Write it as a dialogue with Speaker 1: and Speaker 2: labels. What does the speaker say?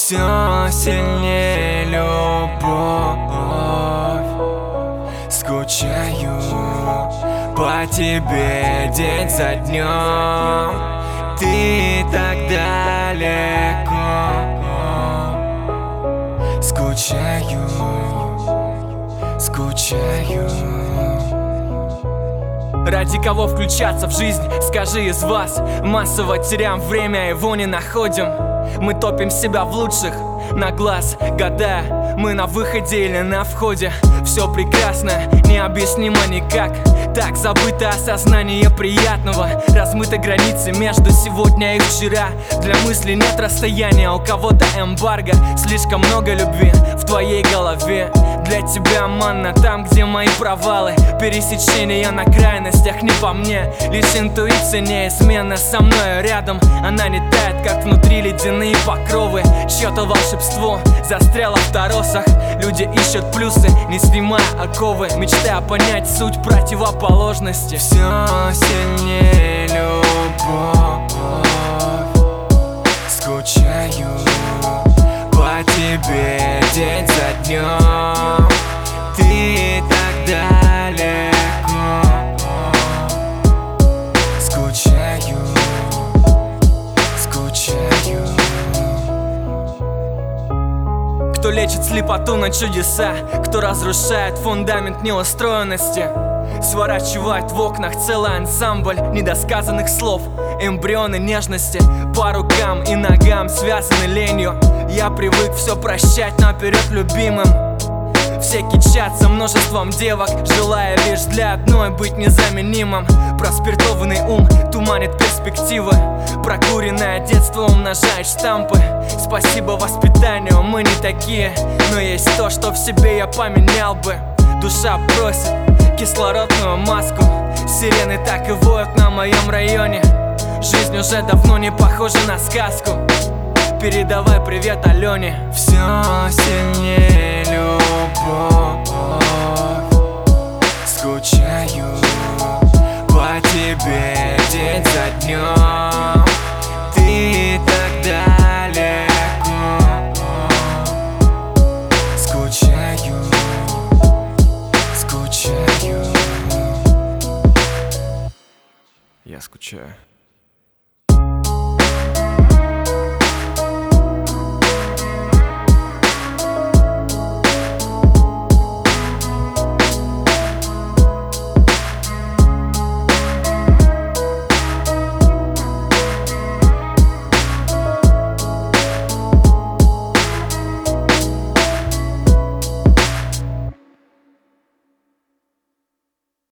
Speaker 1: Все сильнее любовь. Скучаю по тебе день за днем. Ты так далеко. Скучаю, скучаю. Ради кого включаться в жизнь, скажи из вас? Массово теряем время, его не находим. Мы топим себя в лучших на глаз, гадая, мы на выходе или на входе. Все прекрасно, необъяснимо никак. Так забыто осознание приятного. Размыты границы между сегодня и вчера. Для мысли нет расстояния, у кого-то эмбарго. Слишком много любви в твоей голове. Для тебя манна там, где мои провалы. Пересечения на крайностях не по мне. Лишь интуиция неизменна со мной рядом. Она не тает, как внутри ледяные покровы. Чье-то волшебство застряло в торосах. Люди ищут плюсы, не снимая оковы, мечтая понять суть противоположности. Все сильнее любовь. Скучаю по тебе день за днем. Ты так далеко. Скучаю, скучаю. Кто лечит слепоту на чудеса, кто разрушает фундамент неустроенности, сворачивает в окнах целый ансамбль недосказанных слов. Эмбрионы нежности по рукам и ногам связаны ленью. Я привык все прощать наперед любимым. Все кичатся множеством девок, желая лишь для одной быть незаменимым. Проспиртованный ум туманит перспективы. Прокуренное детство умножает штампы. Спасибо воспитанию, мы не такие. Но есть то, что в себе я поменял бы. Душа просит кислородную маску. Сирены так и воют на моем районе. Жизнь уже давно не похожа на сказку. Передавай привет Алене. Все сильнее любовь. Скучаю по тебе день за днем. Ты так далеко. Скучаю, скучаю. Я скучаю.